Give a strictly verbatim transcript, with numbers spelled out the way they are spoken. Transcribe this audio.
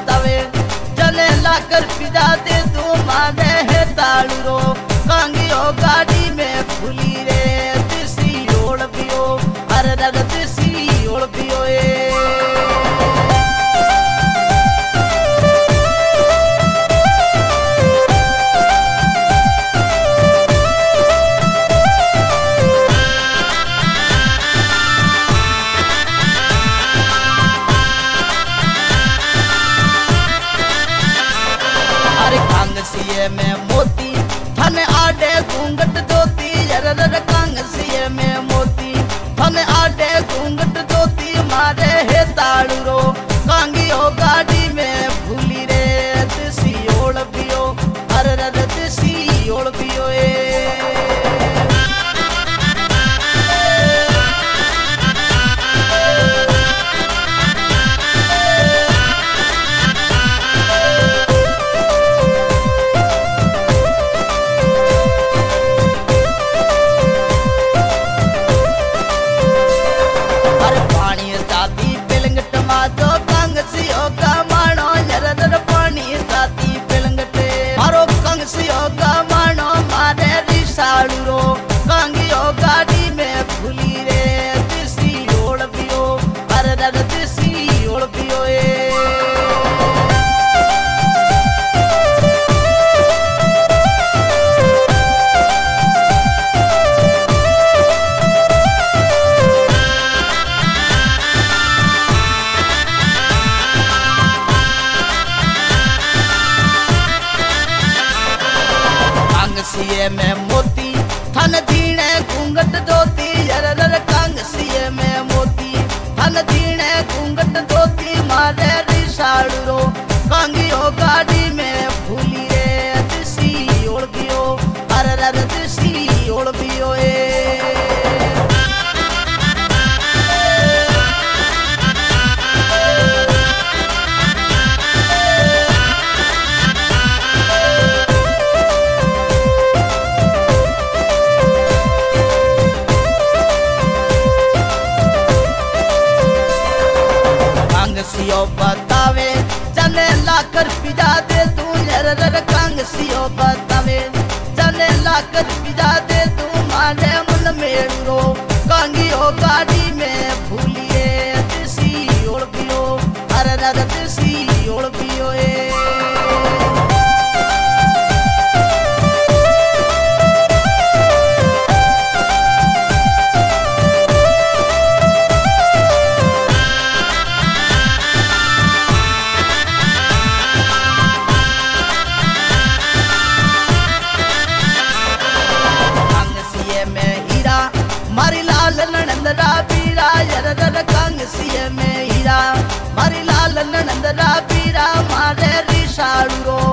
बतावे जने लाकर पिजा दे तू माने है तालू रो कांगियो गाड़ी में फुली रे दिसी ओढ़ पियो अरे रग दिसी ओढ़ पियो ए कांगसिए में मोती थने आडे घूंघट धोती जरर कांगसिए में मोती थने आडे घूंघट धोती मारे है ताड़ू रो कांगियो गाड़ी में भूली रे दिसी ओढ़ पियो अरे रे दिसी ओढ़ पियो ए कांगियो गाड़ी में भूली रे दिसी ओढ़ पियो अरे रे दिसी ओढ़ पियो ए कांगसिए में मोती थन दीने घूंघट धोती जरर कांगसिए में मोती थन दीने घूंघट धोती मारे रिसाड़ू रो कांगियो गाड़ी में भूली रे दिसी ओढ़ पियो अरे रे दिसी ओढ़ पियो ए कांगसियो बतावे जने लाकर पिजा दे तू जरर कांगसियो बतावे जने लाकर पिजा दे तू माने मन में रो कांगियो गाड़ी में भूलिए दिसी ओढ़ पियो अरे रे दिसी ओढ़ पियो ए मारी लाल ननंदरा बीरा जरर कांगसिए में हीरा मारी लाल ननंदरा बीरा मारे रिसाड़ू रो